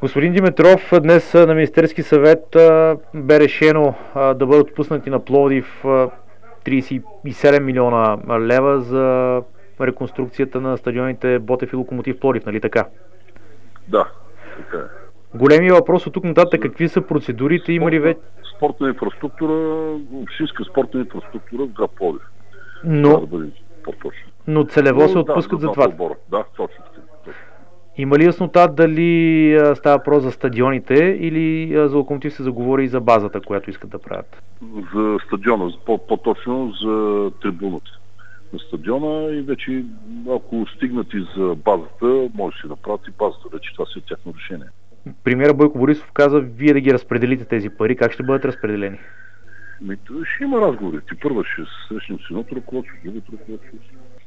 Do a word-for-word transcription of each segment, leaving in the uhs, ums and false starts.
Господин Димитров, днес на Министерски съвет бе решено да бъдат отпуснати на Пловдив тридесет и седем милиона лева за реконструкцията на стадионите Ботев и Локомотив Пловдив, нали така? Да, така е. Големият въпрос от тук нататък, какви са процедурите, има ли вече? Спортна инфраструктура, общинска спортна инфраструктура в град Пловдив. Но, да бъде по-точно. но целево Но, се отпускат да, за това. Отбора. Да, точно. точно. Има ли яснота дали става въпрос за стадионите или за Локомотив се заговори и за базата, която искат да правят? За стадиона, по-точно за трибуната на стадиона и вече ако стигнат и за базата, може да си направят и базата, вече това си е тяхно решение. Премиера Бойко Борисов каза, вие да ги разпределите тези пари, как ще бъдат разпределени? Ми, ще има разговори. Ти първа ще срещнем с едното ръководство, с другото ръководство.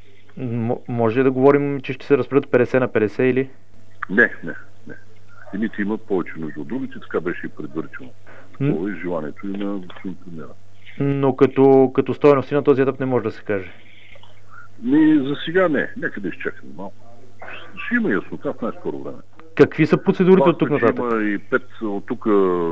М- може да говорим, че ще се разпределят петдесет на петдесет или? Не, не, не. Едните имат повече нужда от другите, така беше и предварително. Това е желанието и на господин премиера. Но като, като стойности на този етап не може да се каже. Ми, за сега не. Нека да изчакаме малко. Ще има яснота в най-скоро време. Какви са процедурите Това, от тук нататък? Има и пет, от тук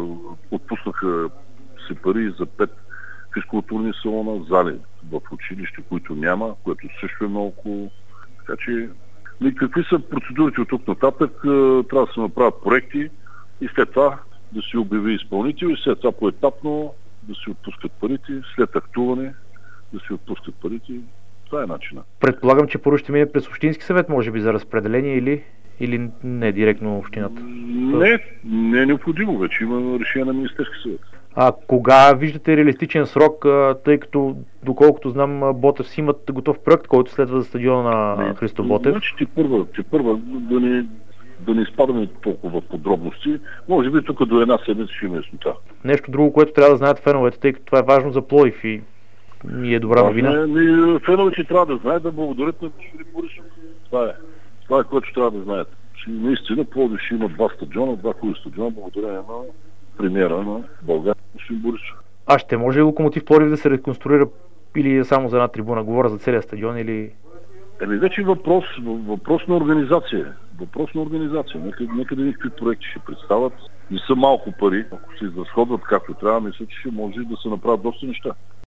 отпуснаха се пари за пет физкултурни салона, зали в училище, които няма, което също е много хубаво. Така че, и какви са процедурите от тук нататък? Трябва да се направят проекти и след това да се обяви изпълнител и след това поетапно да се отпускат парите, след актуване да се отпускат парите. Това е начина. Предполагам, че първо ще мине през Общински съвет, може би, за разпределение или, или не директно общината? Не, не е необходимо вече. Има решение на Министерски съвет. А кога виждате реалистичен срок, тъй като, доколкото знам, Ботев си имат готов проект, който следва за стадиона на Христо Ботев? Значи ти първа, ти първа да не, да не изпадаме толкова подробности. Може би тук до една седмица ще има яснота. Нещо друго, което трябва да знаят феновете, тъй като това е важно за Пловдив и, и е добра новина. Не, не, феновете трябва да знаят, да благодарят на господин Борисов. Това е. Това е, което трябва да знаят. Наистина Пловдив ще има два стадиона, два хубави стадиона, благодарение на премиера на България, господин Борисов. А ще може ли Локомотив Пловдив да се реконструира или само за една трибуна? Говоря за целия стадион или... Еми вече въпрос, въпрос на организация. Въпрос на организация. Нека, нека да никакви проекти ще представят. Не са малко пари. Ако се изразходват както трябва, мисля, че ще може да се направят доста неща.